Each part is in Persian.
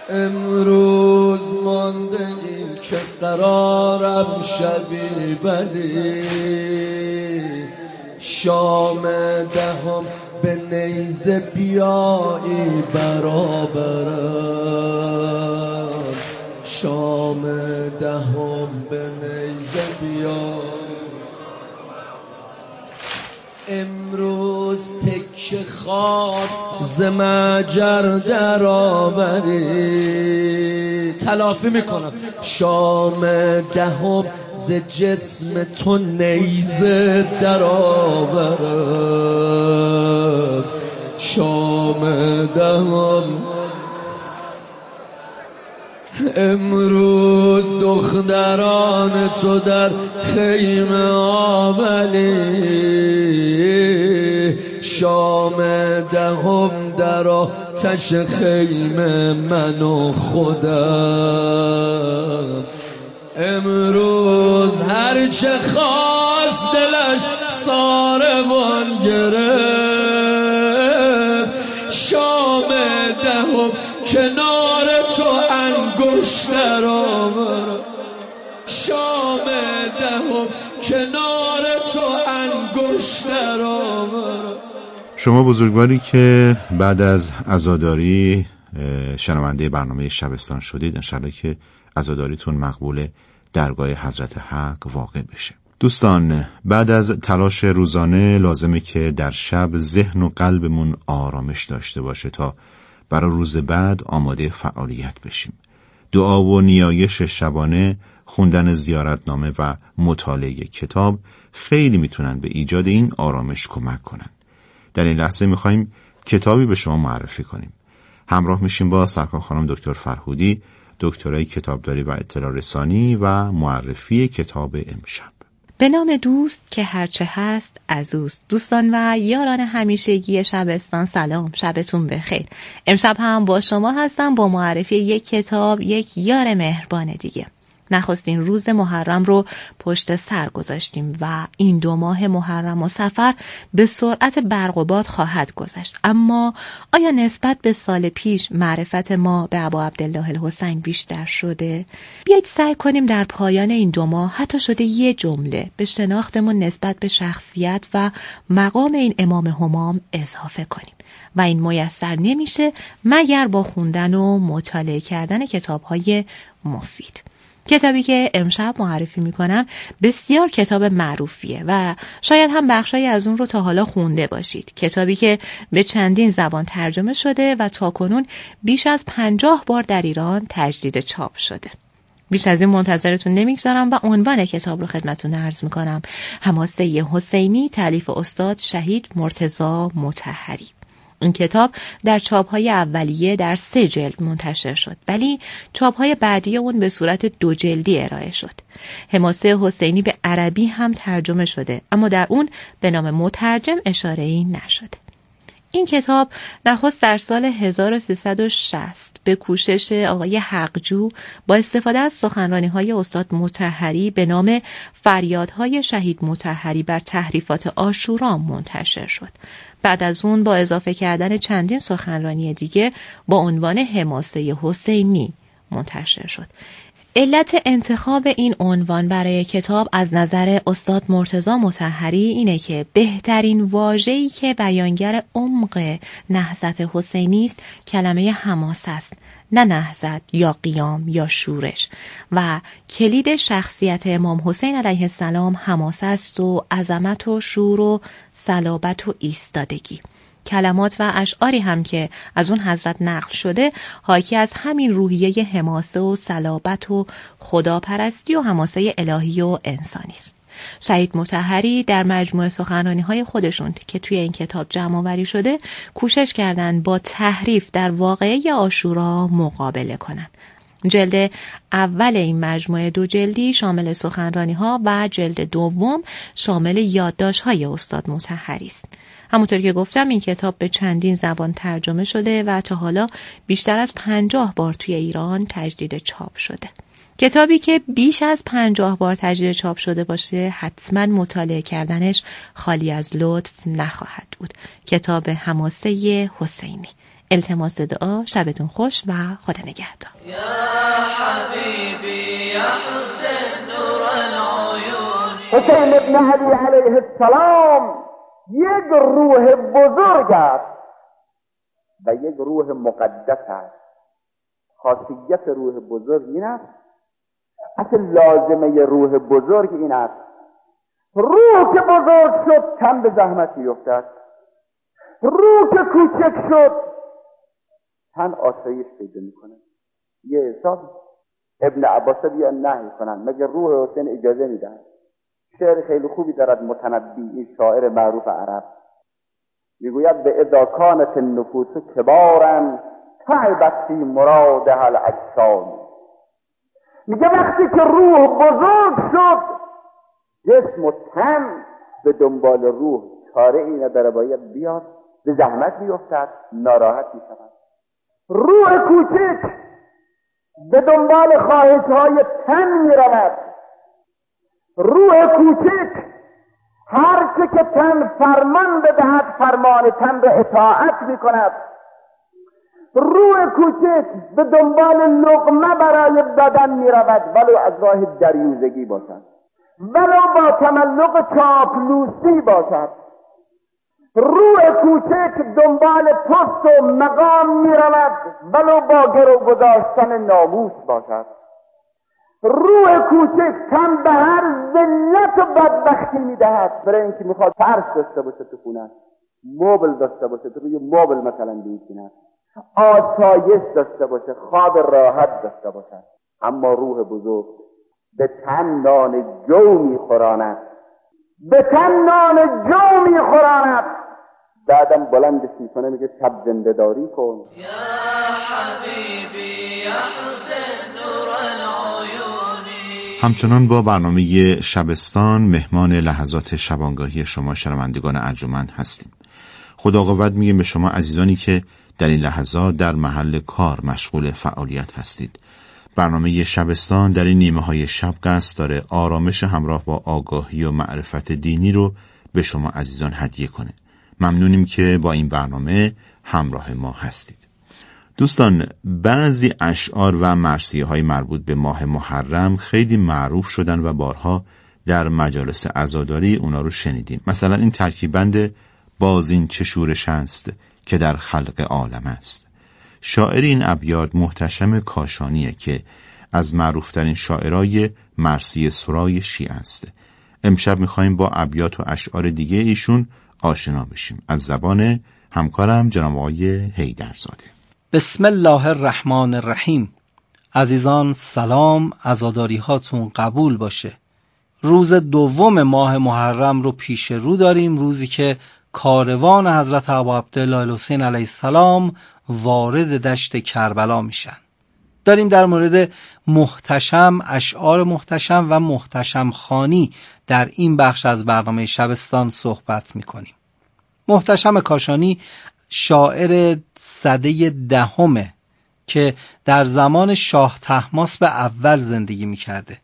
امروز مانده این که قرارم شبی بلی، شام دهم به نیزه بیایی برابرم، شام دهم به نیزه بیایی. امروز تکه خاک ز مجر در آوری، تلافی میکنم، شام دهم ز جسم تو نیزه در آورم، شام دهم. امروز دختران تو در خیمه آولی، شام دهم در آتش خیمه من و خودم. امروز هرچه خواست دلش ساربان گرفت، شام دهم کنار تو انگشتر آورم، شام دهم کنار تو انگشتر آورم. شما بزرگواری که بعد از عزاداری شنونده برنامه شبستان شدید، انشالله که عزاداریتون مقبول درگاه حضرت حق واقع بشه. دوستان، بعد از تلاش روزانه لازمه که در شب ذهن و قلبمون آرامش داشته باشه تا برای روز بعد آماده فعالیت بشیم. دعا و نیایش شبانه، خوندن زیارتنامه و مطالعه کتاب خیلی میتونن به ایجاد این آرامش کمک کنن. در این لحظه میخوایم کتابی به شما معرفی کنیم. همراه میشیم با سرکار خانم دکتر فرهودی، دکترای کتابداری و اطلاع رسانی و معرفی کتاب امشب. به نام دوست که هرچه هست از اوست. دوستان و یاران همیشگی شبستان سلام، شبتون بخیر. امشب هم با شما هستم با معرفی یک کتاب، یک یار مهربان دیگه. نخستین روز محرم رو پشت سر گذاشتیم و این 2 ماه محرم و صفر به سرعت برق و باد خواهد گذشت. اما آیا نسبت به سال پیش معرفت ما به ابا عبدالله الحسین بیشتر شده؟ بیایید سعی کنیم در پایان این 2 ماه حتی شده یه جمله به شناختمون نسبت به شخصیت و مقام این امام همام اضافه کنیم و این میسر نمیشه مگر با خوندن و مطالعه کردن کتاب‌های مفید. کتابی که امشب معرفی میکنم بسیار کتاب معروفیه و شاید هم بخشایی از اون رو تا حالا خونده باشید. کتابی که به چندین زبان ترجمه شده و تاکنون بیش از 50 بار در ایران تجدید چاپ شده. بیش از این منتظرتون نمیگذارم و عنوان کتاب رو خدمتتون عرض میکنم: حماسه حسینی، تالیف استاد شهید مرتضی مطهری. این کتاب در چاپ‌های اولیه در 3 جلد منتشر شد، ولی چاپ‌های بعدی اون به صورت 2 جلدی ارائه شد. حماسه حسینی به عربی هم ترجمه شده، اما در اون به نام مترجم اشاره‌ای نشده. این کتاب نخست در سال 1360 به کوشش آقای حقجو با استفاده از سخنرانی‌های استاد مطهری به نام فریادهای شهید مطهری بر تحریفات عاشورا منتشر شد. بعد از اون با اضافه کردن چندین سخنرانی دیگه با عنوان حماسه حسینی منتشر شد. علت انتخاب این عنوان برای کتاب از نظر استاد مرتضی مطهری اینه که بهترین واژه‌ای که بیانگر عمق نهضت حسینی است کلمه حماسه است، نه نهضت یا قیام یا شورش، و کلید شخصیت امام حسین علیه السلام حماسه است و عظمت و شور و صلابت و ایستادگی. کلمات و اشعاری هم که از اون حضرت نقل شده حاکی از همین روحیه حماسه و صلابت و خداپرستی و حماسه الهی و انسانی است. شهید مطهری در مجموعه سخنرانی‌های خودشون که توی این کتاب جمع آوری شده کوشش کردند با تحریف در واقعه عاشورا مقابله کنند. جلد اول این مجموعه 2 جلدی شامل سخنرانی‌ها و جلد دوم شامل یادداشت‌های استاد مطهری است. همونطور که گفتم این کتاب به چندین زبان ترجمه شده و تا حالا بیشتر از 50 بار توی ایران تجدید چاپ شده. کتابی که بیش از 50 بار تجدید چاپ شده باشه حتما مطالعه کردنش خالی از لطف نخواهد بود. کتاب حماسه حسینی. التماس دعا، شبتون خوش و خدا نگهدار. یا حبیبی یا حسین نور العیون. حسین ابن علی علیه السلام یک روح بزرگ است و یک روح مقدس است. خاصیت روح بزرگ این است، اصل لازمه روح بزرگ این است، روح که بزرگ شد تن به زحمت می‌افتد، روح که کوچک شد تن آسایش پیدا میکنه. یه حساب ابن عباس بیا نهی کنن مگر روح حسین اجازه میدن. شعر خیلی خوبی دارد متنبی، این شاعر معروف عرب، میگوید به اذا کانت النفوس کبارا تعبت فی مرادها الاجسام. میگه وقتی که روح بزرگ شد جسم و تن به دنبال روح چاره ای نداره، باید بیاد به زحمت میافتد، ناراحت میشود. روح کوچک به دنبال خواهش‌های تن میرود. روح کوچک هر چه که تن فرمان بدهد فرمان تن را اطاعت میکند. روح کوچک به دنبال لقمه برای دادن میرود، ولو از راه دریوزگی باشد، ولو با تملق چاپلوسی باشد. روح کوچک دنبال پست و مقام میرود، ولو با گرو گذاشتن ناموس باشد. روح کوچک تن به هر ذلت و بدبختی میدهد، برای اینکه میخواد فرش داشته باشه تو خونه، مبل داشته باشه، تو روی مبل مثلا بنشیند، آسایش داشته باشه، خواب راحت داشته باشه. اما روح بزرگ به تن نان جو میخوراند، به تن نان جو میخوراند، بعدم بلندش میکنه میگه شب زنده‌داری کن. یا حبیبی یا حسین نور العیونی. همچنان با برنامه شبستان مهمان لحظات شبانگاهی شما شنوندگان ارجمند هستیم. خدا قوت میگیم به شما عزیزانی که در این لحظات در محل کار مشغول فعالیت هستید. برنامه شبستان در این نیمه های شب قصد داره آرامش همراه با آگاهی و معرفت دینی رو به شما عزیزان هدیه کنه. ممنونیم که با این برنامه همراه ما هستید. دوستان، بعضی اشعار و مرثیه های مربوط به ماه محرم خیلی معروف شدن و بارها در مجالس عزاداری اونا رو شنیدیم. مثلا این ترکیبند باز این چه شورش است که در خلق عالم است. شاعر این ابیات محتشم کاشانیه که از معروفترین شاعرای مرثیه سرای شیعه است. امشب میخوایم با ابیات و اشعار دیگه ایشون آشنا بشیم از زبان همکارم جناب آقای حیدرزاده. بسم الله الرحمن الرحیم. عزیزان سلام، عزاداری هاتون قبول باشه. روز دوم ماه محرم رو پیش رو داریم، روزی که کاروان حضرت ابا عبدالله الحسین علیه السلام وارد دشت کربلا میشن. داریم در مورد محتشم، اشعار محتشم و محتشم خانی در این بخش از برنامه شبستان صحبت میکنیم. محتشم کاشانی شاعر سده دهمه که در زمان شاه طهماسب اول زندگی میکرده.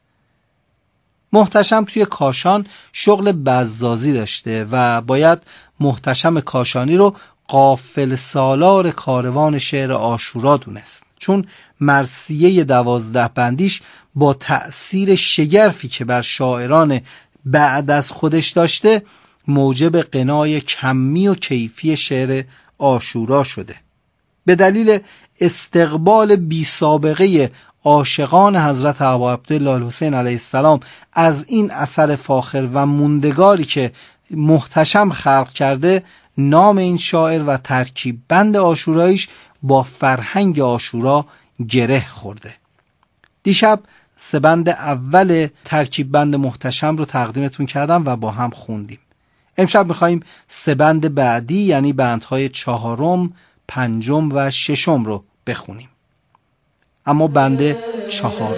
محتشم توی کاشان شغل بزازی داشته و باید محتشم کاشانی رو قافل سالار کاروان شعر عاشورا دونست، چون مرثیه 12 بندیش با تأثیر شگرفی که بر شاعران بعد از خودش داشته موجب غنای کمی و کیفی شعر عاشورا شده. به دلیل استقبال بی سابقه عاشقان حضرت ابا عبدالله الحسین علیه السلام از این اثر فاخر و موندگاری که محتشم خلق کرده، نام این شاعر و ترکیب بند عاشوراییش با فرهنگ عاشورا گره خورده. دیشب 3 بند اول ترکیب بند محتشم رو تقدیمتون کردم و با هم خوندیم. امشب میخواییم 3 بند بعدی یعنی بندهای 4م، 5م و 6م رو بخونیم. اما بند 4.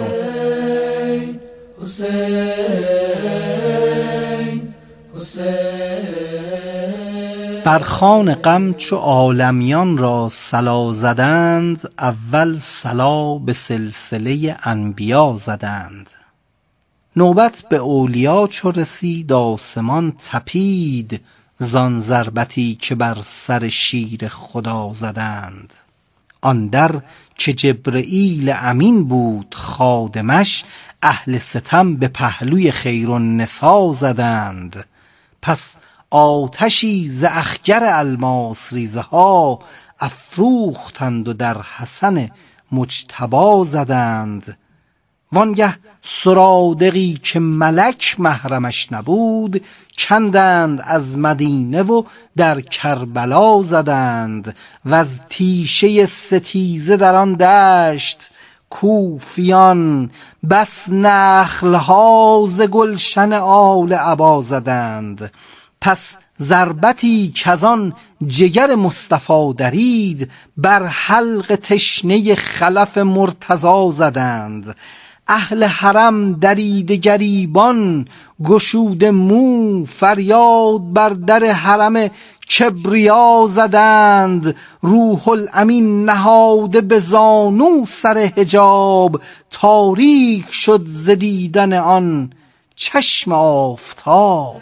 بر خوان غم چو عالمیان را صلا زدند، اول صلا به سلسله انبیا زدند. نوبت به اولیا چو رسید آسمان تپید، زان ضربتی که بر سر شیر خدا زدند. آن در که جبرئیل امین بود خادمش، اهل ستم به پهلوی خیرالنسا زدند. پس آتشی ز اخگر الماس ریزه ها، افروختند و در حسن مجتبی زدند. وانگه سرادقی که ملک محرمش نبود، کندند از مدینه و در کربلا زدند. و از تیشه ستیزه در آن دشت کوفیان، بس نخلها ز گلشن آل عبا زدند. پس ضربتی کزان جگر مصطفی درید، بر حلق تشنه خلف مرتضی زدند. اهل حرم دریده گریبان گشوده مو، فریاد بر در حرم کبریا زدند. روح الامین نهاده به زانو سر حجاب، تاریک شد ز دیدن آن چشم آفتاب.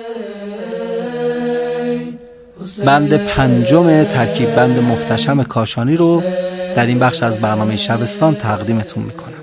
بند پنجم ترکیب بند محتشم کاشانی رو در این بخش از برنامه شبستان تقدیمتون میکنم.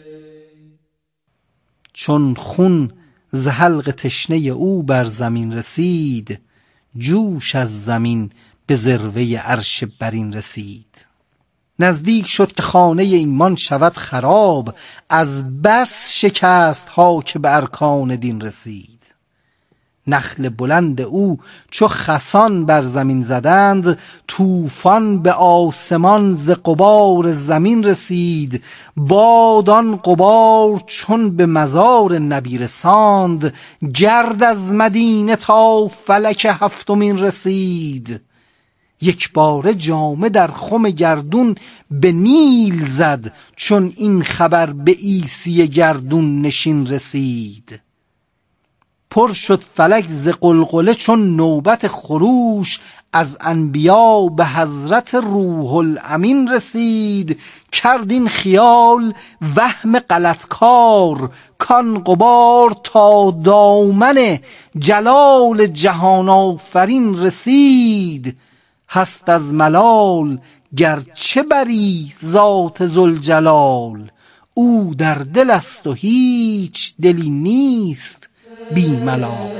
چون خون ز حلق تشنه او بر زمین رسید، جوش از زمین به ذروه عرش برین رسید. نزدیک شد که خانه ایمان شود خراب، از بس شکست ها که به ارکان دین رسید. نخل بلند او چو خسان بر زمین زدند، طوفان به آسمان ز غبار زمین رسید. باد آن غبار چون به مزار نبی رساند، گرد از مدینه تا فلک هفتمین رسید. یک باره جامه در خم گردون به نیل زد، چون این خبر به عیسی گردون نشین رسید. پر شد فلک ز قلقله چون نوبت خروش، از انبیا به حضرت روح الامین رسید. کرد این خیال وهم غلطکار، کان غبار تا دامن جلال جهان آفرین رسید. هست از ملال گرچه بری ذات ذوالجلال، او در دل است و هیچ دلی نیست بی ملال.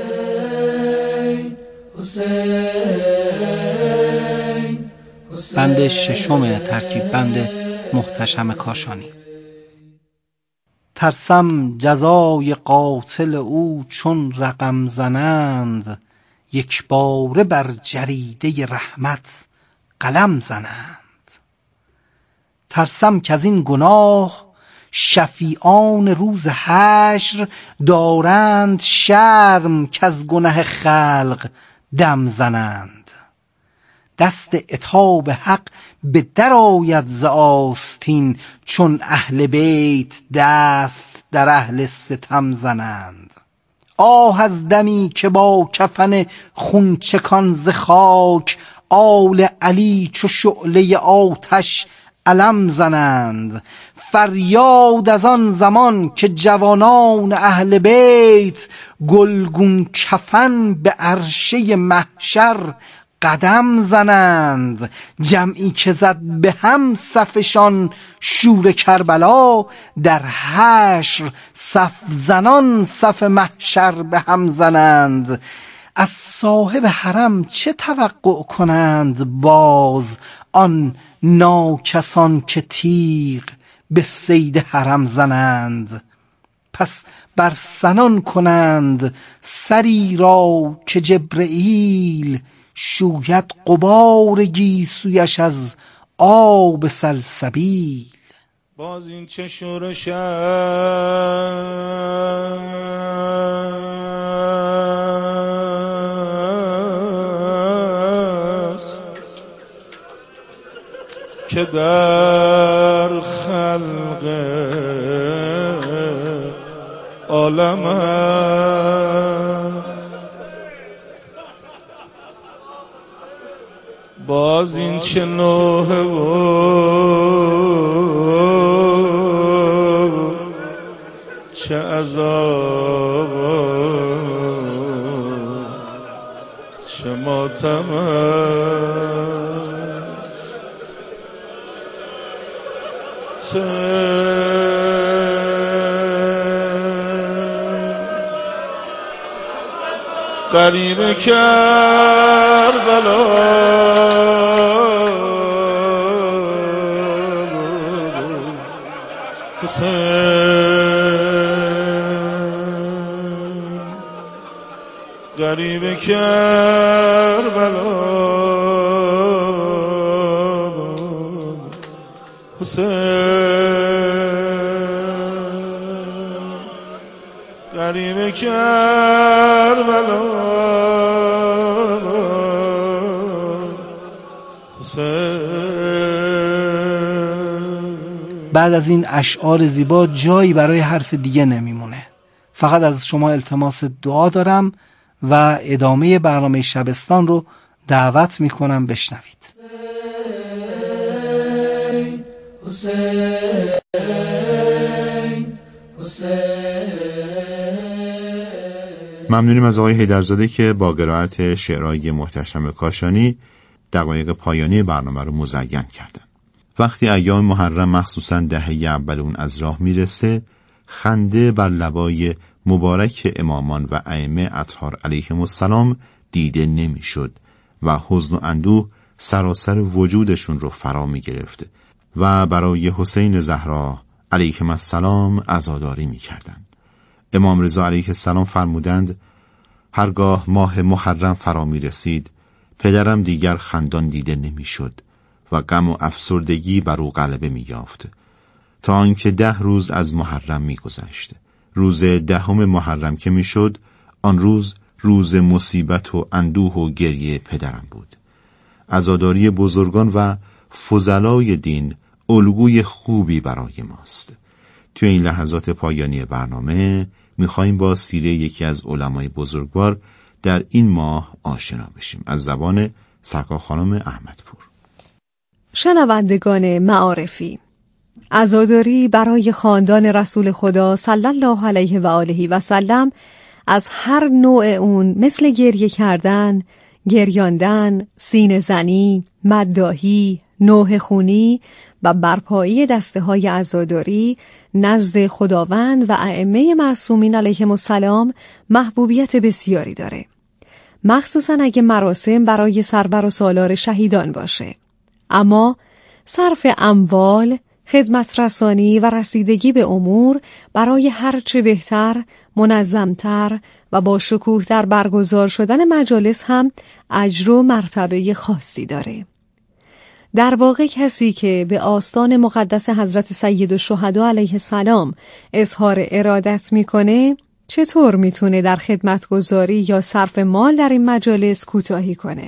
بند ششم ترکیب بند محتشم کاشانی. ترسم جزای قاتل او چون رقم زنند، یک باره بر جریده رحمت قلم زنند. ترسم که از این گناه شفیعان روز حشر، دارند شرم که از گناه خلق دم زنند. دست عتاب حق به در آید ز آستین، چون اهل بیت دست در اهل ستم زنند. آه از دمی که با کفن خونچکان ز خاک، آل علی چو شعله آتش علم زنند. فریاد از آن زمان که جوانان اهل بیت، گلگون کفن به عرشه محشر قدم زنند. جمعی که زد به هم صفشان شور کربلا، در حشر صف زنان صف محشر به هم زنند. از صاحب حرم چه توقع کنند باز، آن ناکسان که تیغ به صید حرم زنند. پس بر سنان کنند سری را که جبرئیل، شوید غبار گیسویش از آب سلسبیل. باز این چه شورش است که در خلق عالم است. باز این چه نوحه و چه عذاب چه غریب کربلا غریب کربلا غریب کربلا بعد از این اشعار زیبا جایی برای حرف دیگه نمیمونه. فقط از شما التماس دعا دارم و ادامه برنامه شبستان رو دعوت میکنم بشنوید. ممنونیم از آقای حیدرزاده که با قرائت شعرهای محتشم کاشانی دقایق پایانی برنامه رو مزین کردن. وقتی ایام محرم مخصوصاً دهه اول اون از راه میرسه، خنده بر لبای مبارک امامان و ائمه اطهار علیهم السلام دیده نمیشد و حزن و اندوه سراسر وجودشون رو فرا می گرفت و برای حسین زهرا علیهم السلام عزاداری می کردن. امام رضا علیه السلام فرمودند هرگاه ماه محرم فرا می رسید پدرم دیگر خندان دیده نمی شد و غم و افسردگی بر او غلبه می یافت تا آنکه 10 روز از محرم می گذشت. روز 10 محرم که می شد آن روز مصیبت و اندوه و گریه پدرم بود. عزاداری بزرگان و فضلای دین الگوی خوبی برای ماست. توی این لحظات پایانی برنامه میخواییم با سیره یکی از علمای بزرگوار در این ماه آشنا بشیم از زبان سرکار خانم احمدپور. شنوندگان معارفی، عزاداری برای خاندان رسول خدا صلی الله علیه و آله و سلم از هر نوع اون مثل گریه کردن، گریاندن، سینه زنی، مداحی، نوحه خونی و برپایی دسته های عزاداری نزد خداوند و ائمه معصومین علیهم السلام محبوبیت بسیاری داره، مخصوصا اگه مراسم برای سرور و سالار شهیدان باشه. اما صرف اموال، خدمت رسانی و رسیدگی به امور برای هرچه بهتر، منظمتر و با شکوه در برگزار شدن مجالس هم اجر و مرتبه خاصی داره. در واقع کسی که به آستان مقدس حضرت سید الشهدا علیه السلام اظهار ارادت میکنه چطور میتونه در خدمتگزاری یا صرف مال در این مجالس کوتاهی کنه؟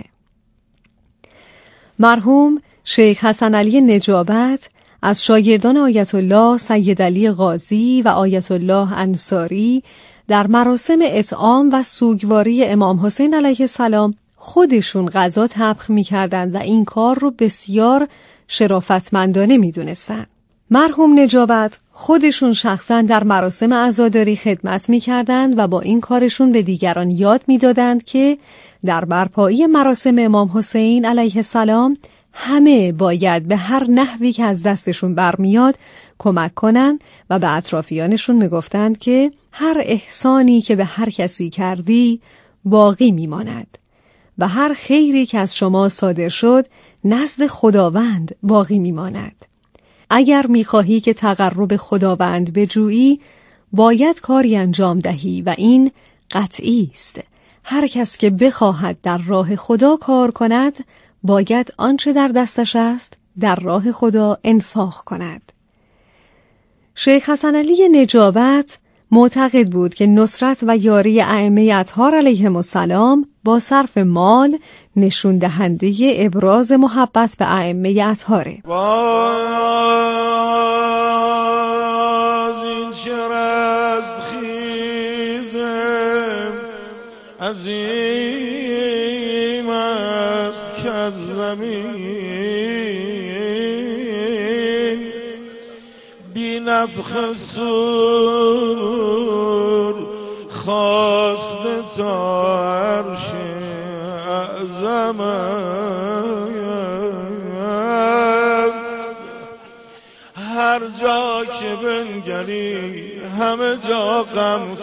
مرحوم شیخ حسن علی نجابت از شاگردان آیت الله سید علی غازی و آیت الله انصاری در مراسم اطعام و سوگواری امام حسین علیه السلام خودشون غذا طبخ می‌کردند و این کار رو بسیار شرافتمندانه می‌دونستند. مرحوم نجابت خودشون شخصا در مراسم عزاداری خدمت می‌کردند و با این کارشون به دیگران یاد می‌دادند که در برپایی مراسم امام حسین علیه السلام همه باید به هر نحوی که از دستشون برمیاد کمک کنن و به اطرافیانشون میگفتند که هر احسانی که به هر کسی کردی باقی میماند و هر خیری که از شما صادر شد نزد خداوند باقی میماند. اگر میخواهی که تقرب خداوند بجویی باید کاری انجام دهی و این قطعی است. هر کس که بخواهد در راه خدا کار کند باید آنچه در دستش است در راه خدا انفاق کند. شیخ حسن علی نجابت معتقد بود که نصرت و یاری ائمه اطهار علیهم السلام با صرف مال نشون دهنده ابراز محبت به ائمه اطهاره. باز این چه رستخیزم عظیم است که از زمین بی نفخ سرور خواست تا عرش اعظم است. هر جا که بنگری همه جا غم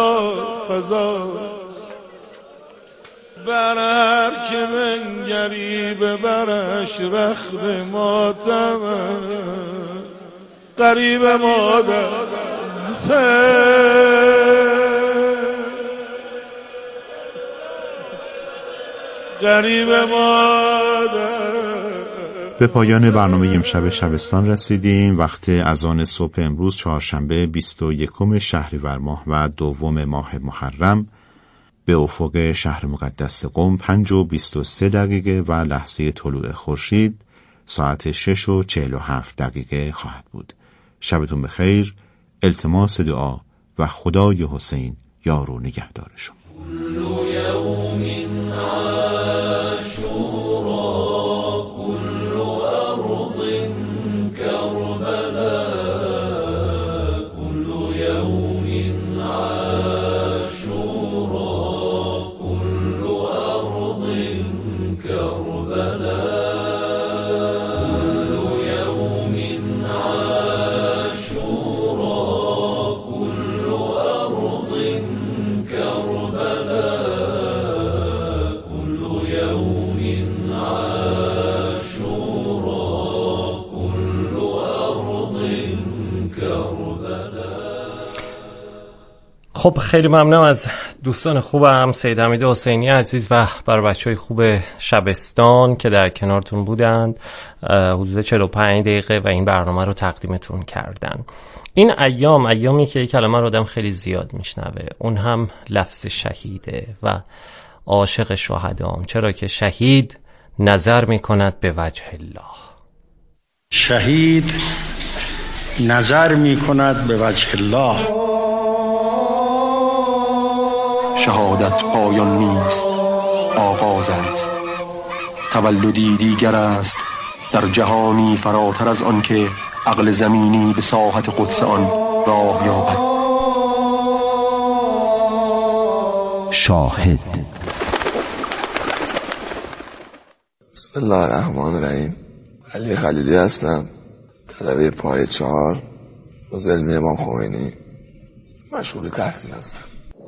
فضاست، بر هر که بنگری به برش رخت ماتم است. غریب مادر غریب مادر. به پایان برنامه امشب شبستان رسیدیم. وقت اذان صبح امروز چهارشنبه 21 شهریور ماه و 2 ماه محرم به افق شهر مقدس قم 5:23 و لحظه طلوع خورشید ساعت 6:47 خواهد بود. شبتون بخیر. التماس دعا و خدای حسین یار و نگهدارشون. خب خیلی ممنونم از دوستان خوبم سید حمید حسینی عزیز و برای بچهای خوب شبستان که در کنارتون بودند حدود 45 دقیقه و این برنامه رو تقدیمتون کردن. این ایامی که کلمه رو آدم خیلی زیاد میشنوه، اون هم لفظ شهیده و عاشق شهدام، چرا که شهید نظر میکند به وجه الله. شهید نظر میکند به وجه الله. شهادت پایان نیست، آغاز است. تولدی دیگر است در جهانی فراتر از آن که عقل زمینی به ساحت قدس آن راه یابد. شاهد. بسم الله الرحمن الرحیم. علی خلیلی هستم، طلبه پایه 4 از علم امام خمینی، مشغول تحصیل هستم.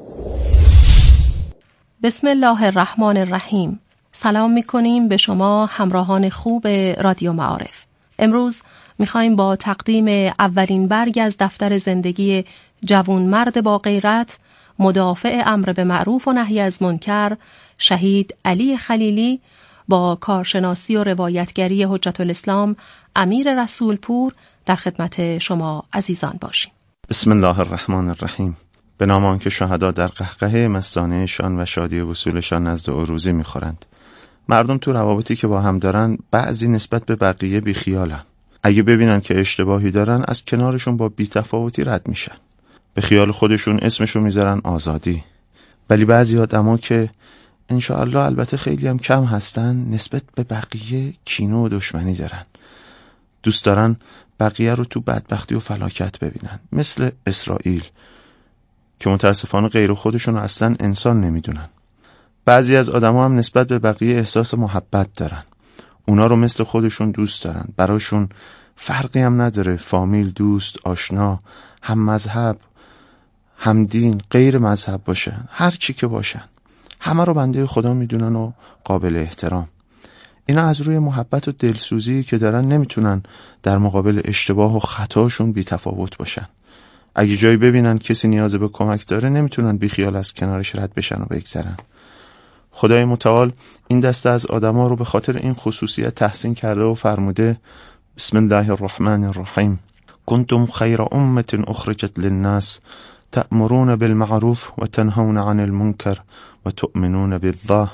بسم الله الرحمن الرحیم. سلام میکنیم به شما همراهان خوب رادیو معارف. امروز میخوایم با تقدیم اولین برگ از دفتر زندگی جوان مرد با غیرت، مدافع امر به معروف و نهی از منکر، شهید علی خلیلی، با کارشناسی و روایتگری حجت الاسلام امیر رسولپور در خدمت شما عزیزان باشیم. بسم الله الرحمن الرحیم. به نام آنکه شهدا در قهقه مستانه‌شان و شادی وصولشان نزد عروضی می‌خورند. مردم تو روابطی که با هم دارن بعضی نسبت به بقیه بیخیالن. اگه ببینن که اشتباهی دارن از کنارشون با بی‌تفاوتی رد میشن. به خیال خودشون اسمشو میذارن آزادی. ولی بعضی آدما که انشاءالله البته خیلی هم کم هستن نسبت به بقیه کینه و دشمنی دارن. دوست دارن بقیه رو تو بدبختی و فلاکت ببینن، مثل اسرائیل که متاسفانه غیر خودشون اصلا انسان نمیدونن. بعضی از آدما هم نسبت به بقیه احساس محبت دارن، اونا رو مثل خودشون دوست دارن، براشون فرقی هم نداره فامیل، دوست، آشنا، هم مذهب، هم دین، غیر مذهب باشن، هر چی که باشن همه رو بنده خدا میدونن و قابل احترام. اینا از روی محبت و دلسوزی که دارن نمیتونن در مقابل اشتباه و خطاشون بی تفاوت باشن. اگه جایی ببینن کسی نیاز به کمک داره نمیتونن بی خیال از کنارش رد بشن و بگذرن. خدای متعال این دسته از آدما رو به خاطر این خصوصیت تحسین کرده و فرموده: بسم الله الرحمن الرحیم. کنتم خیر امة اخرجت للناس تأمرون بالمعروف و تنهون عن المنکر و تؤمنون بالله.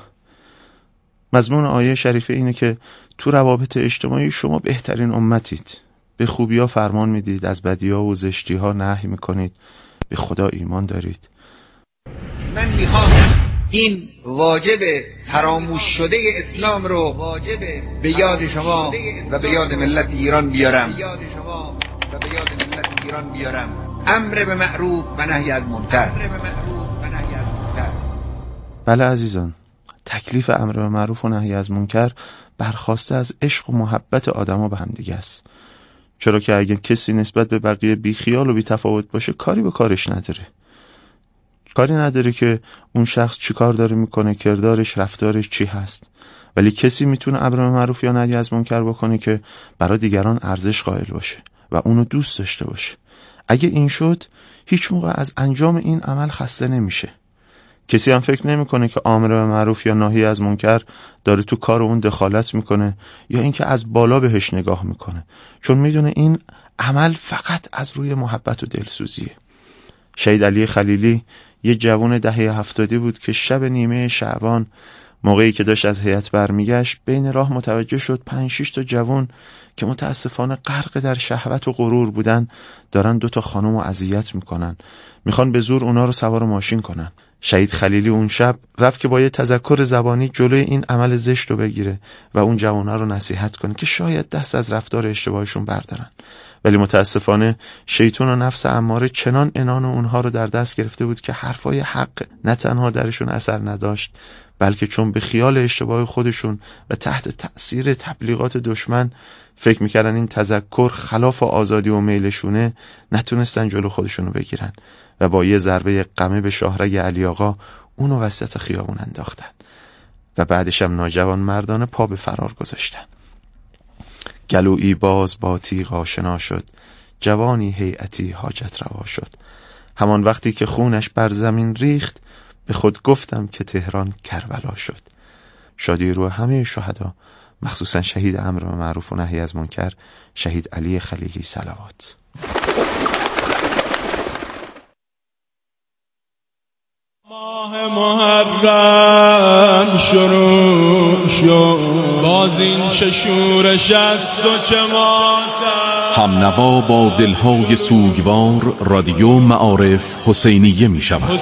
مضمون آیه شریفه اینه که تو روابط اجتماعی شما بهترین امتید. به خوبی‌ها فرمان میدید، از بدی‌ها و زشتی‌ها نهی میکنید، به خدا ایمان دارید. من میخوام این واجب فراموش شده اسلام رو به یاد شما و به یاد ملت ایران بیارم. امر به معروف و نهی از منکر. بله عزیزان، تکلیف امر به معروف و نهی از منکر برخواسته از عشق و محبت آدما به هم دیگه است. چرا که اگه کسی نسبت به بقیه بیخیال و بی‌تفاوت باشه کاری به کارش نداره. کاری نداره که اون شخص چی کار داره میکنه، کردارش، رفتارش چی هست. ولی کسی میتونه امر معروف یا نهی از منکر بکنه که برای دیگران ارزش قائل باشه و اونو دوست داشته باشه. اگه این شد هیچ موقع از انجام این عمل خسته نمیشه. کسی هم فکر نمیکنه که امر معروف یا نهی از منکر داره تو کار اون دخالت میکنه یا اینکه از بالا بهش نگاه میکنه، چون میدونه این عمل فقط از روی محبت و دلسوزیه. شهید علی خلیلی یه جوان دهه 70 بود که شب نیمه شعبان موقعی که داشت از هیئت برمیگشت بین راه متوجه شد 5-6 تا جوان که متاسفانه غرق در شهوت و غرور بودن دارن 2 تا خانم رو اذیت میکنن، میخوان به زور اونا رو سوار ماشین کنن. شهید خلیلی اون شب رفت که با یه تذکر زبانی جلوی این عمل زشت رو بگیره و اون جوانا رو نصیحت کنه که شاید دست از رفتار اشتباهشون بردارن. ولی متاسفانه شیطان و نفس اماره چنان عنان اونها رو در دست گرفته بود که حرفای حق نه تنها درشون اثر نداشت، بلکه چون به خیال اشتباه خودشون و تحت تأثیر تبلیغات دشمن فکر میکردن این تذکر خلاف آزادی و میلشونه، نتونستن جلو خودشونو بگیرن و با یه ضربه قمه به شاهرگ علی آقا اونو وسط خیابون انداختن و بعدش هم ناجوان مردانه پا به فرار گذاشتن. گلویی باز با تیغ آشنا شد، جوانی هیئتی حاجت روا شد. همان وقتی که خونش بر زمین ریخت به خود گفتم که تهران کربلا شد. شادی روح همه شهدا، مخصوصا شهید امر معروف و نهی از منکر شهید علی خلیلی صلوات. ماه محرم شروع شد، باز این چه شورش است و چه ماتم. همنوا با دلهای سوگوار رادیو معارف حسینیه می شود.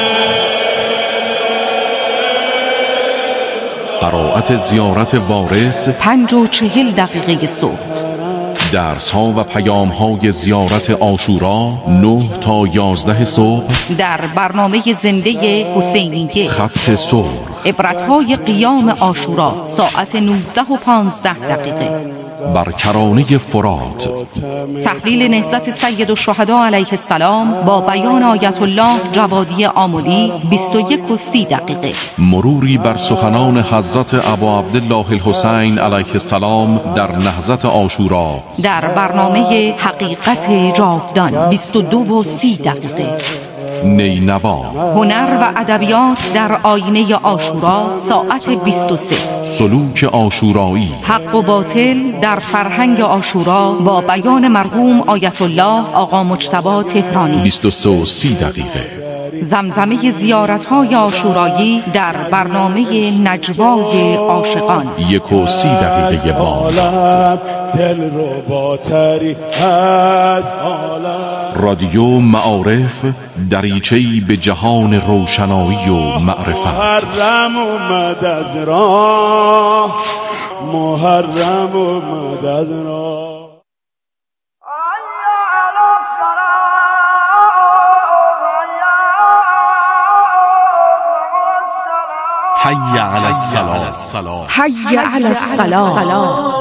قرائت زیارت وارث 5:40 صبح. درس ها و پیام های زیارت عاشورا 9 تا 11 صبح در برنامه زنده حسینیه خط سرخ. عبرت های قیام عاشورا ساعت 19:15 بر کرانه فرات. تحلیل نهضت سیدالشهدا علیه السلام با بیان آیت الله جوادی آملی 21:30. مروری بر سخنان حضرت ابا عبدالله الحسین علیه السلام در نهضت عاشورا در برنامه حقیقت جاودان 22:30. نینوا هنر و ادبیات در آینه عاشورا ساعت 23. سلوک عاشورایی حق و باطل در فرهنگ عاشورا با بیان مرحوم آیت الله آقا مجتبی تهرانی 23:30. زمزمه زیارت‌های عاشورایی در برنامه نجوای عاشقان 1:30 بالا. رادیو معارف دریچه‌ای به جهان روشنایی و معرفت. محرم اومد از راه، محرم اومد از راه. حی علی الصلاة. حی علی الصلاة.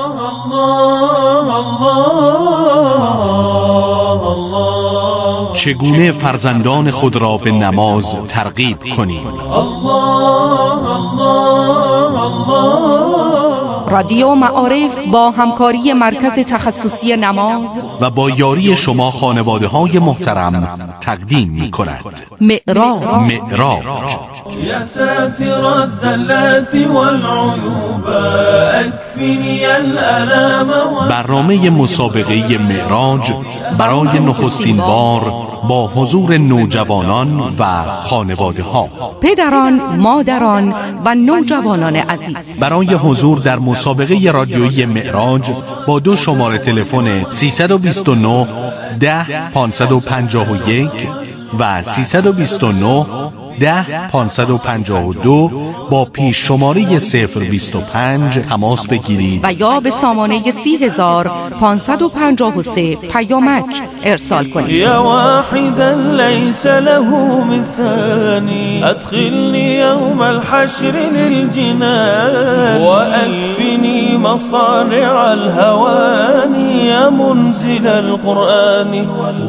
چگونه فرزندان خود را به نماز ترغیب کنیم؟ رادیو معارف با همکاری مرکز تخصصی نماز و با یاری شما خانواده های محترم تقدیم می کند. معراج. یا ساتر الزلات والعیوب اکفنی الالم. برنامه مسابقه معراج برای نخستین بار با حضور نوجوانان و خانواده ها، پدران، مادران و نوجوانان عزیز. برای حضور در مسابقه رادیویی معراج با 2 شماره تلفن 329 10 551 و 329 10 552 با پیش شماره 025 تماس بگیرید و یا به سامانه 30553 پیامک ارسال کنید. یا واحدا لیس له مثانی ادخلنی یوم الحشر للجنان و اکفنی مصانع الهوانی یا منزل القرآن